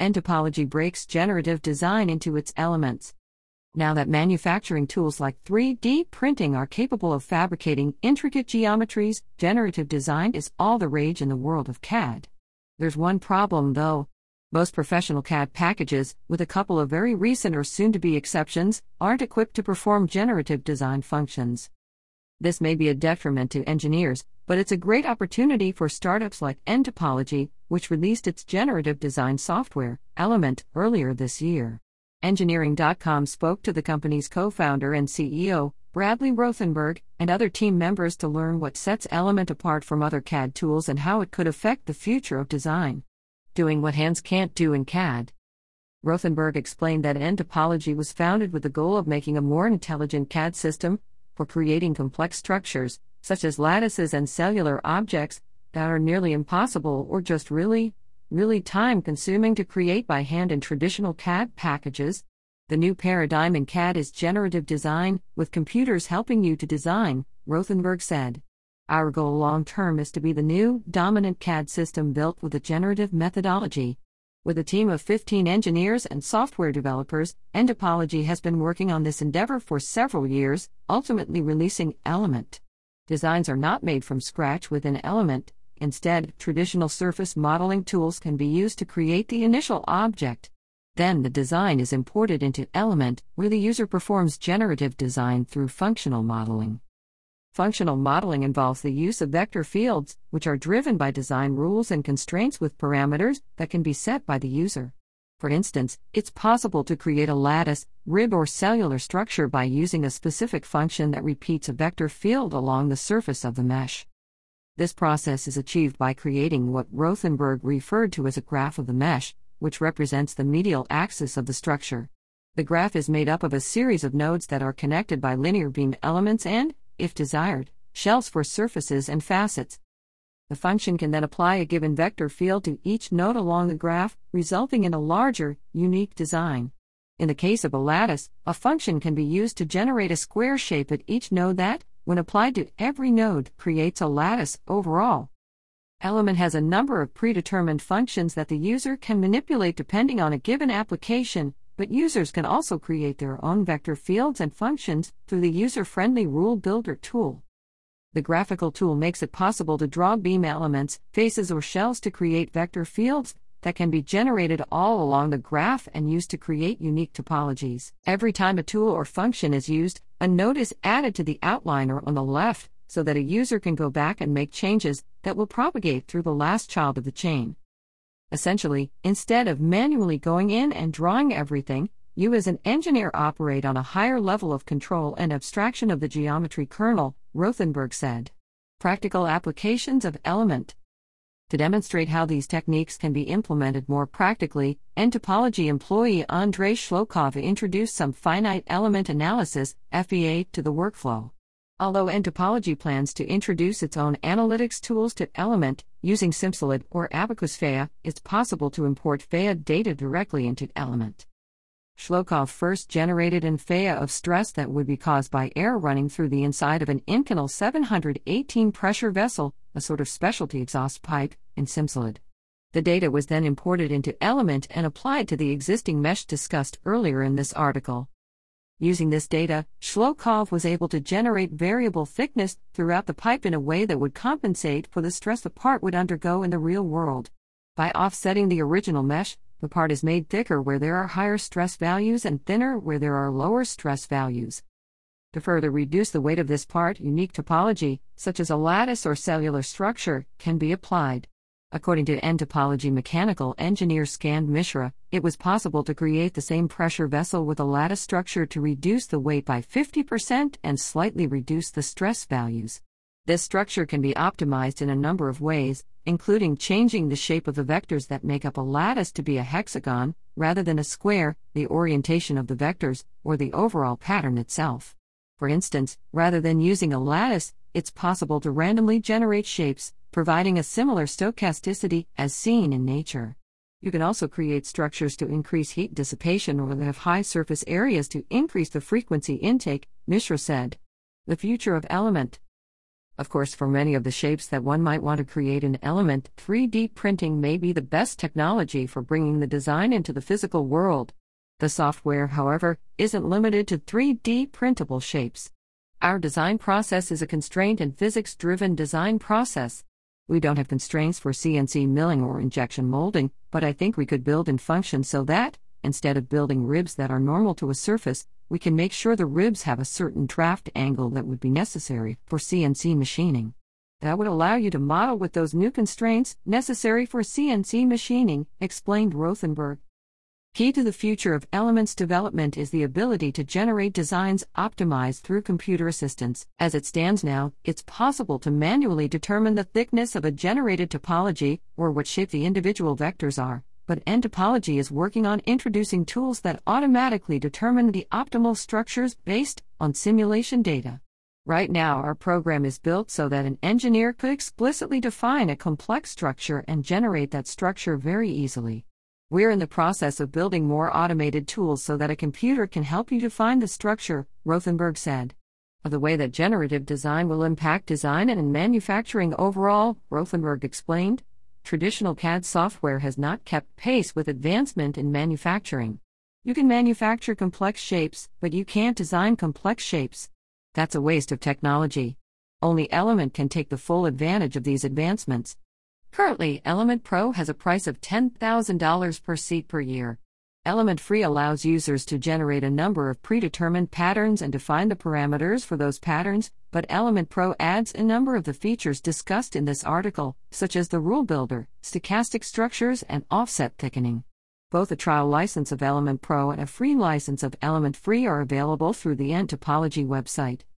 N-topology breaks generative design into its elements. Now that manufacturing tools like 3D printing are capable of fabricating intricate geometries, generative design is all the rage in the world of CAD. There's one problem, though. Most professional CAD packages, with a couple of very recent or soon-to-be exceptions, aren't equipped to perform generative design functions. This may be a detriment to engineers, but it's a great opportunity for startups like N-topology, which released its generative design software, Element, earlier this year. Engineering.com spoke to the company's co-founder and CEO, Bradley Rothenberg, and other team members to learn what sets Element apart from other CAD tools and how it could affect the future of design. Doing what hands can't do in CAD. Rothenberg explained that N-topology was founded with the goal of making a more intelligent CAD system for creating complex structures, such as lattices and cellular objects, that are nearly impossible or just really time-consuming to create by hand in traditional CAD packages. The new paradigm in CAD is generative design, with computers helping you to design, Rothenberg said. Our goal long-term is to be the new, dominant CAD system built with a generative methodology. With a team of 15 engineers and software developers, N-topology has been working on this endeavor for several years, ultimately releasing Element. Designs are not made from scratch within Element. Instead, traditional surface modeling tools can be used to create the initial object. Then the design is imported into Element, where the user performs generative design through functional modeling. Functional modeling involves the use of vector fields, which are driven by design rules and constraints with parameters that can be set by the user. For instance, it's possible to create a lattice, rib, or cellular structure by using a specific function that repeats a vector field along the surface of the mesh. This process is achieved by creating what Rothenberg referred to as a graph of the mesh, which represents the medial axis of the structure. The graph is made up of a series of nodes that are connected by linear beam elements and, if desired, shells for surfaces and facets. The function can then apply a given vector field to each node along the graph, resulting in a larger, unique design. In the case of a lattice, a function can be used to generate a square shape at each node that, when applied to every node, creates a lattice overall. Element has a number of predetermined functions that the user can manipulate depending on a given application, but users can also create their own vector fields and functions through the user-friendly Rule Builder tool. The graphical tool makes it possible to draw beam elements, faces, or shells to create vector fields that can be generated all along the graph and used to create unique topologies. Every time a tool or function is used, a node is added to the outliner on the left so that a user can go back and make changes that will propagate through the last child of the chain. Essentially, instead of manually going in and drawing everything, you as an engineer operate on a higher level of control and abstraction of the geometry kernel, Rothenberg said. Practical applications of Element. To demonstrate how these techniques can be implemented more practically, N-topology employee Andrei Shlokov introduced some finite element analysis (FEA) to the workflow. Although N-topology plans to introduce its own analytics tools to Element, using SimSolid or Abacus FEA, it's possible to import FEA data directly into Element. Shlokov first generated an FEA of stress that would be caused by air running through the inside of an Inconel 718 pressure vessel, a sort of specialty exhaust pipe, in SimSolid. The data was then imported into Element and applied to the existing mesh discussed earlier in this article. Using this data, Shlokov was able to generate variable thickness throughout the pipe in a way that would compensate for the stress the part would undergo in the real world. By offsetting the original mesh, the part is made thicker where there are higher stress values and thinner where there are lower stress values. To further reduce the weight of this part, unique topology, such as a lattice or cellular structure, can be applied. According to N-topology mechanical engineer Skand Mishra, it was possible to create the same pressure vessel with a lattice structure to reduce the weight by 50% and slightly reduce the stress values. This structure can be optimized in a number of ways, including changing the shape of the vectors that make up a lattice to be a hexagon, rather than a square, the orientation of the vectors, or the overall pattern itself. For instance, rather than using a lattice, it's possible to randomly generate shapes, providing a similar stochasticity as seen in nature. You can also create structures to increase heat dissipation or that have high surface areas to increase the frequency intake, Mishra said. The future of Element. Of course, for many of the shapes that one might want to create in Element, 3D printing may be the best technology for bringing the design into the physical world. The software, however, isn't limited to 3D printable shapes. Our design process is a constraint and physics-driven design process. We don't have constraints for CNC milling or injection molding, but I think we could build in function so that, instead of building ribs that are normal to a surface, we can make sure the ribs have a certain draft angle that would be necessary for CNC machining. That would allow you to model with those new constraints necessary for CNC machining, explained Rothenberg. Key to the future of Element's development is the ability to generate designs optimized through computer assistance. As it stands now, it's possible to manually determine the thickness of a generated topology, or what shape the individual vectors are, but N-Topology is working on introducing tools that automatically determine the optimal structures based on simulation data. Right now, our program is built so that an engineer could explicitly define a complex structure and generate that structure very easily. We're in the process of building more automated tools so that a computer can help you define the structure, Rothenberg said. The way that generative design will impact design and manufacturing overall, Rothenberg explained. Traditional CAD software has not kept pace with advancement in manufacturing. You can manufacture complex shapes, but you can't design complex shapes. That's a waste of technology. Only Element can take the full advantage of these advancements. Currently, Element Pro has a price of $10,000 per seat per year. Element Free allows users to generate a number of predetermined patterns and define the parameters for those patterns, but Element Pro adds a number of the features discussed in this article, such as the rule builder, stochastic structures, and offset thickening. Both a trial license of Element Pro and a free license of Element Free are available through the N-Topology website.